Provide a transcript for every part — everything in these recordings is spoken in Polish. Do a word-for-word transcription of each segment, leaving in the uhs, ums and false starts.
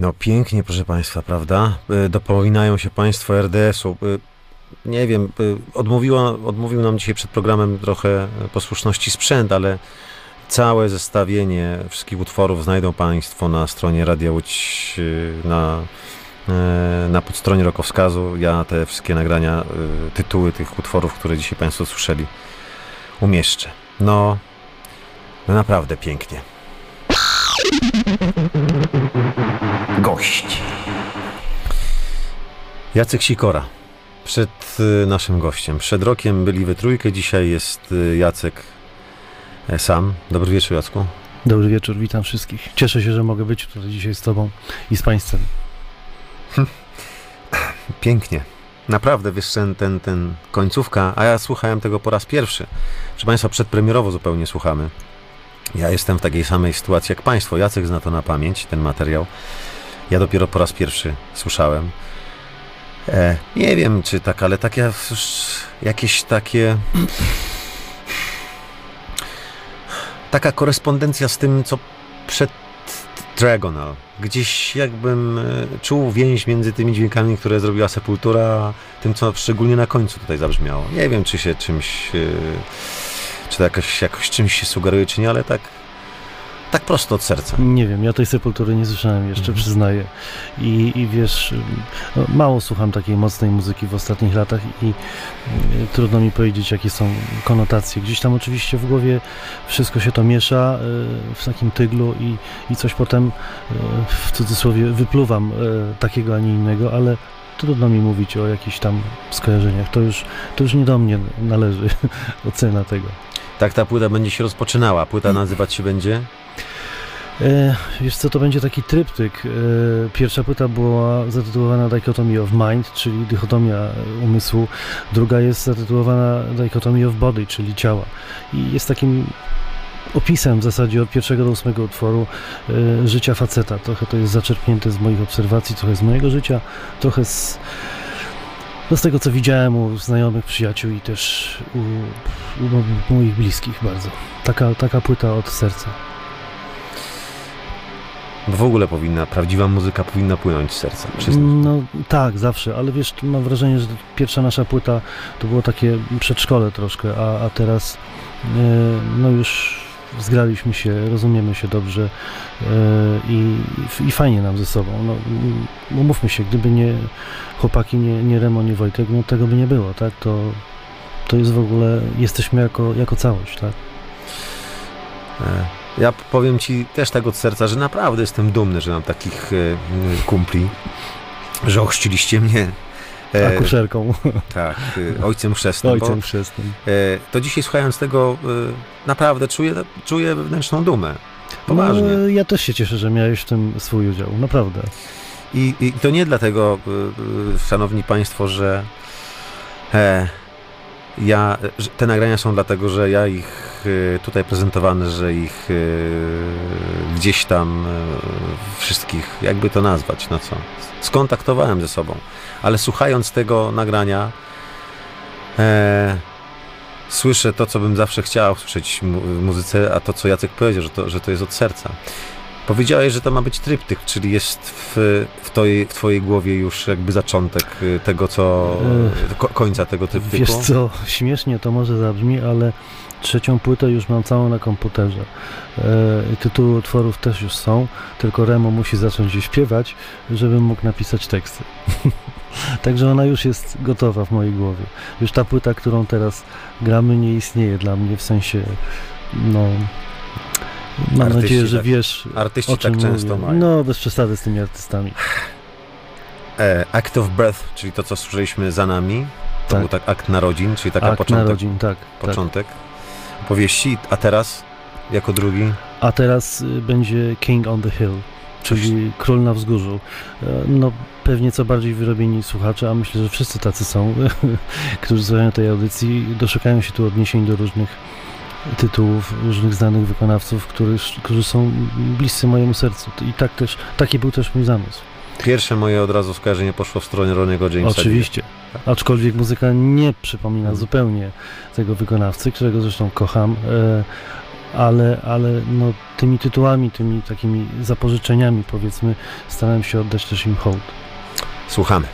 No pięknie, proszę Państwa, prawda? Dopominają się Państwo R D S-u. Nie wiem, odmówiło, odmówił nam dzisiaj przed programem trochę posłuszności sprzęt, ale całe zestawienie wszystkich utworów znajdą Państwo na stronie Radia Łódź, na, na podstronie Rokowskazu. Ja te wszystkie nagrania, tytuły tych utworów, które dzisiaj Państwo słyszeli, umieszczę. No, no naprawdę pięknie. Gość. Jacek Sikora. Przed naszym gościem. Przed rokiem byli we trójkę, dzisiaj jest Jacek sam. Dobry wieczór, Jacku. Dobry wieczór, witam wszystkich. Cieszę się, że mogę być tutaj dzisiaj z Tobą i z Państwem. Hm. Pięknie. Naprawdę, wiesz, ten, ten, ten końcówka, a ja słuchałem tego po raz pierwszy. Proszę Państwa, przedpremierowo zupełnie słuchamy. Ja jestem w takiej samej sytuacji jak Państwo. Jacek zna to na pamięć, ten materiał. Ja dopiero po raz pierwszy słyszałem. E, nie wiem, czy tak, ale takie jakieś takie... Taka korespondencja z tym, co przed Dragonal. Gdzieś jakbym czuł więź między tymi dźwiękami, które zrobiła Sepultura, a tym, co szczególnie na końcu tutaj zabrzmiało. Nie wiem, czy się czymś... czy to jakoś, jakoś czymś się sugeruje, czy nie, ale tak tak prosto od serca. Nie wiem, ja tej Sepultury nie słyszałem jeszcze, mhm. przyznaję. I, i wiesz, no, mało słucham takiej mocnej muzyki w ostatnich latach i, i trudno mi powiedzieć, jakie są konotacje. Gdzieś tam oczywiście w głowie wszystko się to miesza y, w takim tyglu i, i coś potem y, w cudzysłowie wypluwam y, takiego, a nie innego, ale trudno mi mówić o jakichś tam skojarzeniach. To już, to już nie do mnie należy ocena tego. Tak ta płyta będzie się rozpoczynała. Płyta nazywać się będzie? E, wiesz co, to będzie taki tryptyk. E, pierwsza płyta była zatytułowana Dichotomy of Mind, czyli dychotomia umysłu. Druga jest zatytułowana Dichotomy of Body, czyli ciała. I jest takim opisem w zasadzie od pierwszego do ósmego utworu e, życia faceta. Trochę to jest zaczerpnięte z moich obserwacji, trochę z mojego życia, trochę z, no z tego, co widziałem u znajomych, przyjaciół i też u, u moich bliskich bardzo. Taka, taka płyta od serca. Bo w ogóle powinna, prawdziwa muzyka powinna płynąć z serca. Przyznać. No tak, zawsze, ale wiesz, mam wrażenie, że pierwsza nasza płyta to było takie przedszkole troszkę, a, a teraz yy, no już zgraliśmy się, rozumiemy się dobrze yy, i, i fajnie nam ze sobą. No, umówmy się, gdyby nie chłopaki, nie, nie Remo, nie Wojtek, no tego by nie było, tak? To, to jest w ogóle, jesteśmy jako, jako całość, tak? E. Ja powiem Ci też tak od serca, że naprawdę jestem dumny, że mam takich e, kumpli, że ochrzciliście mnie. E, Akuszerką. Tak, e, ojcem chrzestnym. Ojcem chrzestnym. E, to dzisiaj słuchając tego e, naprawdę czuję, czuję wewnętrzną dumę. Poważnie. No, ja też się cieszę, że miałeś w tym swój udział, naprawdę. I, i to nie dlatego, e, szanowni Państwo, że e, ja, te nagrania są dlatego, że ja ich tutaj prezentowany, że ich gdzieś tam wszystkich, jakby to nazwać, no co, skontaktowałem ze sobą, ale słuchając tego nagrania e, słyszę to, co bym zawsze chciał usłyszeć w muzyce, a to, co Jacek powiedział, że to, że to jest od serca. Powiedziałeś, że to ma być tryptyk, czyli jest w, w, twojej, w twojej głowie już jakby zaczątek tego, co... Ko, końca tego tryptyku. Wiesz co, śmiesznie to może zabrzmi, ale trzecią płytę już mam całą na komputerze. E, tytuły utworów też już są, tylko Remo musi zacząć je śpiewać, żebym mógł napisać teksty. Także ona już jest gotowa w mojej głowie. Już ta płyta, którą teraz gramy, nie istnieje dla mnie, w sensie, no... Mam artyści nadzieję, że tak, wiesz, artyści o czym tak często mówię. mają. No, bez przesady z tymi artystami. E, Act of Birth, czyli to, co słyszeliśmy za nami, to tak. był tak akt narodzin, czyli taka akt początek, narodzin, tak, początek tak. powieści, a teraz jako drugi? A teraz y, będzie King on the Hill, czyli Coś... Król na wzgórzu. E, no, pewnie co bardziej wyrobieni słuchacze, a myślę, że wszyscy tacy są, którzy słuchają tej audycji, doszukają się tu odniesień do różnych tytułów, różnych znanych wykonawców, którzy, którzy są bliscy mojemu sercu. I tak też, taki był też mój zamysł. Pierwsze moje od razu skojarzenie poszło w stronę Ronniego Jamesa. Oczywiście. Tak. Aczkolwiek muzyka nie przypomina hmm. zupełnie tego wykonawcy, którego zresztą kocham, e, ale, ale no, tymi tytułami, tymi takimi zapożyczeniami, powiedzmy, starałem się oddać też im hołd. Słuchamy.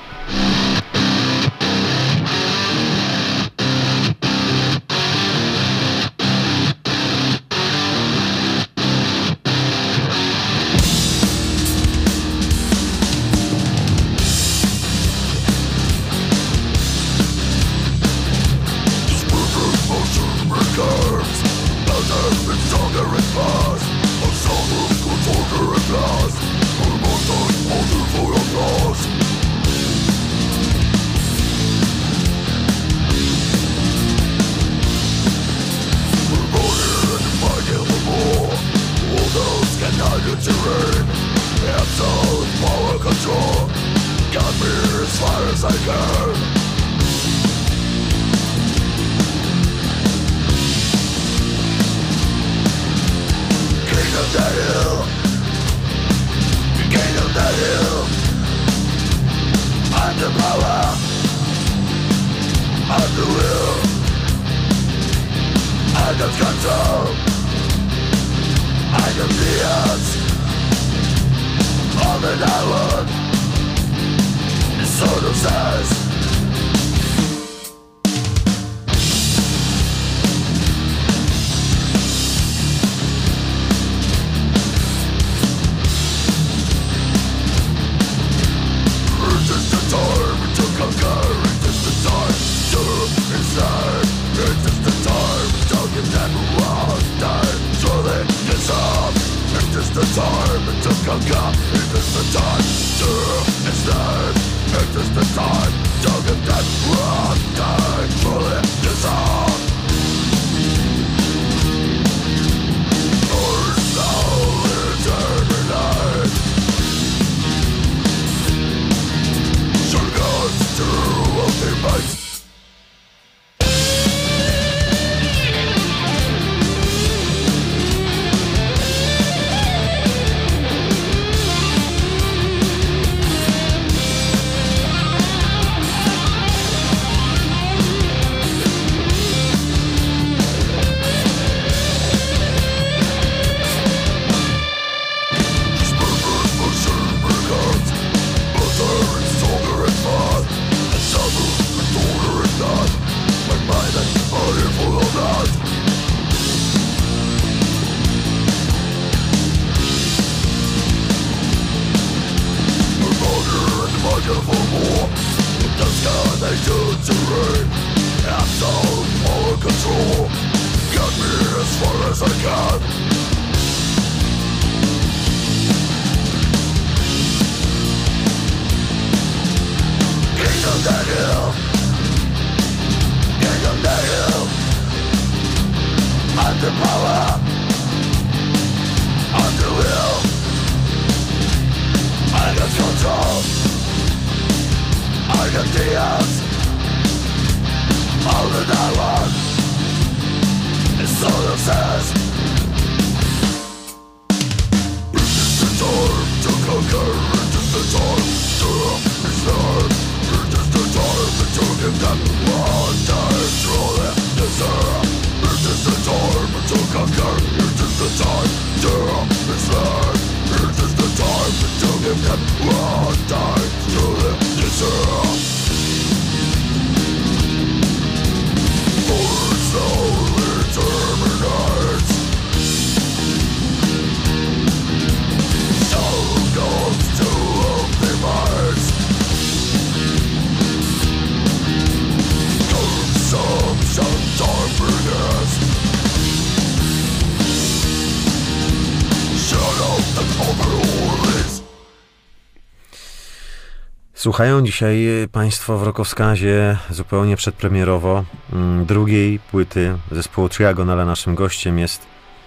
Słuchają dzisiaj Państwo w Rokowskazie zupełnie przedpremierowo drugiej płyty zespołu Triagon, ale naszym gościem jest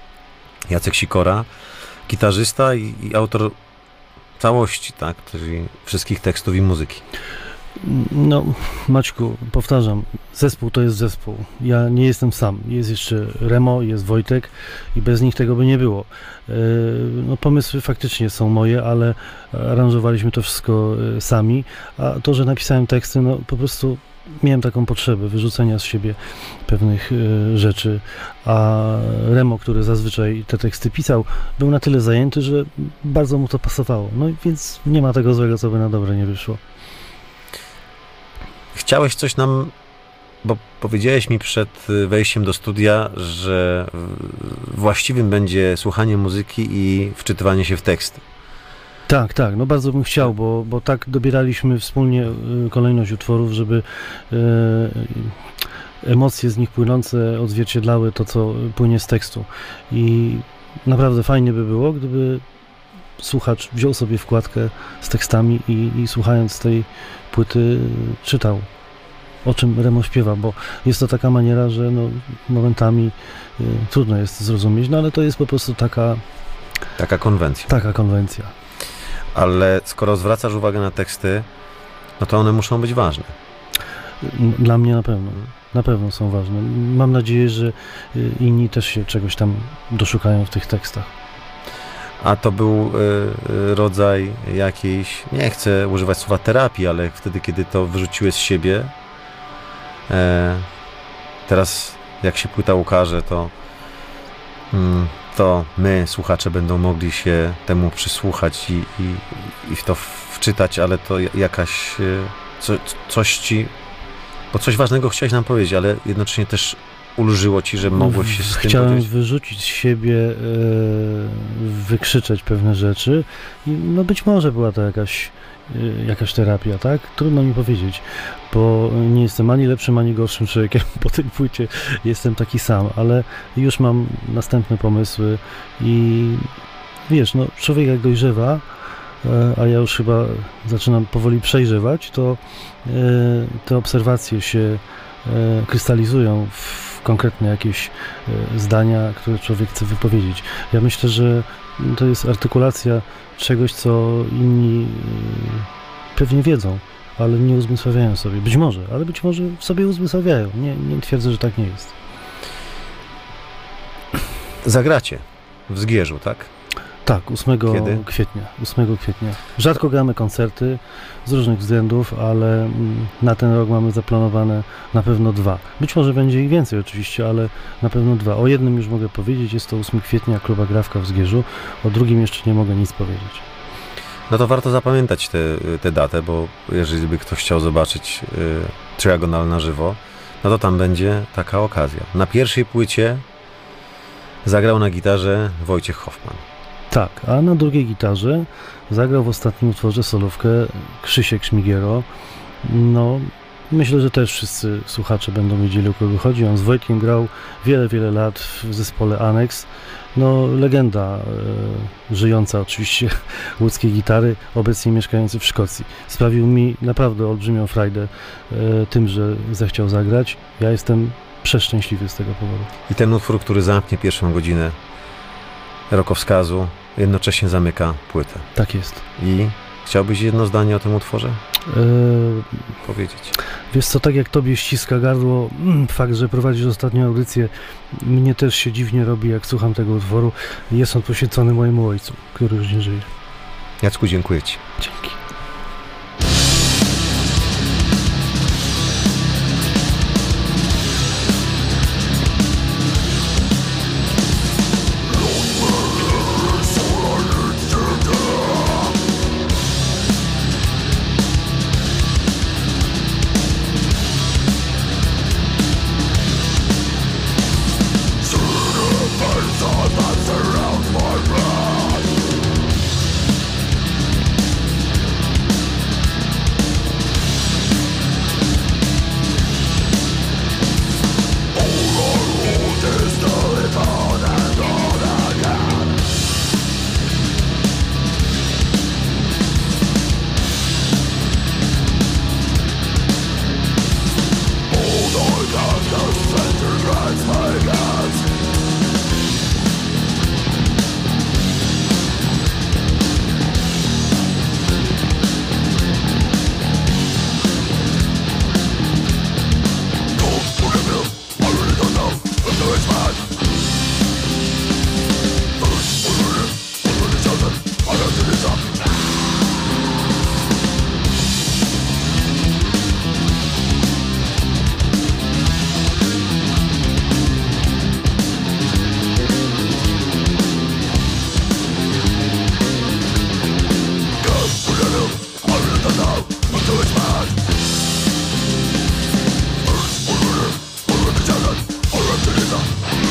Jacek Sikora, gitarzysta i, i autor całości, tak, czyli wszystkich tekstów i muzyki. No, Maćku, powtarzam, zespół to jest zespół. Ja nie jestem sam. Jest jeszcze Remo, jest Wojtek i bez nich tego by nie było. No, pomysły faktycznie są moje, ale aranżowaliśmy to wszystko sami, a to, że napisałem teksty, no po prostu miałem taką potrzebę wyrzucenia z siebie pewnych y, rzeczy, a Remo, który zazwyczaj te teksty pisał, był na tyle zajęty, że bardzo mu to pasowało. No więc nie ma tego złego, co by na dobre nie wyszło. Chciałeś coś nam, bo powiedziałeś mi przed wejściem do studia, że właściwym będzie słuchanie muzyki i wczytywanie się w teksty. Tak, tak, no bardzo bym chciał, bo, bo tak dobieraliśmy wspólnie y, kolejność utworów, żeby y, emocje z nich płynące odzwierciedlały to, co płynie z tekstu. I naprawdę fajnie by było, gdyby słuchacz wziął sobie wkładkę z tekstami i, i słuchając tej płyty czytał, o czym Remo śpiewa, bo jest to taka maniera, że no, momentami y, trudno jest zrozumieć, no ale to jest po prostu taka... Taka konwencja. Taka konwencja. Ale skoro zwracasz uwagę na teksty, no to one muszą być ważne. Dla mnie na pewno. Na pewno są ważne. Mam nadzieję, że inni też się czegoś tam doszukają w tych tekstach. A to był y, rodzaj jakiejś, nie chcę używać słowa terapii, ale wtedy, kiedy to wyrzuciłeś z siebie, e, teraz jak się płyta ukaże, to mm, to my, słuchacze, będą mogli się temu przysłuchać i, i, i w to wczytać, ale to jakaś co, coś ci, bo coś ważnego chciałeś nam powiedzieć, ale jednocześnie też ulżyło ci, że mogłeś się z tym Chciałem powiedzieć. wyrzucić z siebie, e, wykrzyczeć pewne rzeczy i no być może była to jakaś, e, jakaś terapia, tak? Trudno mi powiedzieć, bo nie jestem ani lepszym, ani gorszym człowiekiem po tej płycie, jestem taki sam, ale już mam następne pomysły i wiesz, no człowiek jak dojrzewa, e, a ja już chyba zaczynam powoli przejrzewać, to e, te obserwacje się e, krystalizują w konkretne jakieś e, zdania, które człowiek chce wypowiedzieć. Ja myślę, że to jest artykulacja czegoś, co inni e, pewnie wiedzą, ale nie uzmysławiają sobie. Być może, ale być może sobie uzmysławiają. Nie, nie twierdzę, że tak nie jest. Zagracie w Zgierzu, tak? Tak, ósmego Kiedy? kwietnia. ósmego kwietnia. Rzadko gramy koncerty z różnych względów, ale mm, na ten rok mamy zaplanowane na pewno dwa. Być może będzie ich więcej oczywiście, ale na pewno dwa. O jednym już mogę powiedzieć, jest to ósmego kwietnia, Kluba Grawka w Zgierzu. O drugim jeszcze nie mogę nic powiedzieć. No to warto zapamiętać tę datę, bo jeżeli by ktoś chciał zobaczyć y, Triagonal na żywo, no to tam będzie taka okazja. Na pierwszej płycie zagrał na gitarze Wojciech Hoffman. Tak, a na drugiej gitarze zagrał w ostatnim utworze solówkę Krzysiek Szmigiero. No, myślę, że też wszyscy słuchacze będą wiedzieli, o kogo chodzi. On z Wojtkiem grał wiele, wiele lat w zespole Annex. No, legenda e, żyjąca oczywiście łódzkiej gitary, obecnie mieszkający w Szkocji. Sprawił mi naprawdę olbrzymią frajdę e, tym, że zechciał zagrać. Ja jestem przeszczęśliwy z tego powodu. I ten utwór, który zamknie pierwszą godzinę rokowskazu, jednocześnie zamyka płytę. Tak jest. I chciałbyś jedno zdanie o tym utworze E, powiedzieć? Wiesz co, tak jak tobie ściska gardło, mm, fakt, że prowadzisz ostatnią audycję, mnie też się dziwnie robi, jak słucham tego utworu. Jest on poświęcony mojemu ojcu, który już nie żyje. Jacku, dziękuję ci. Dzięki. That surrounds my breath. Sezon.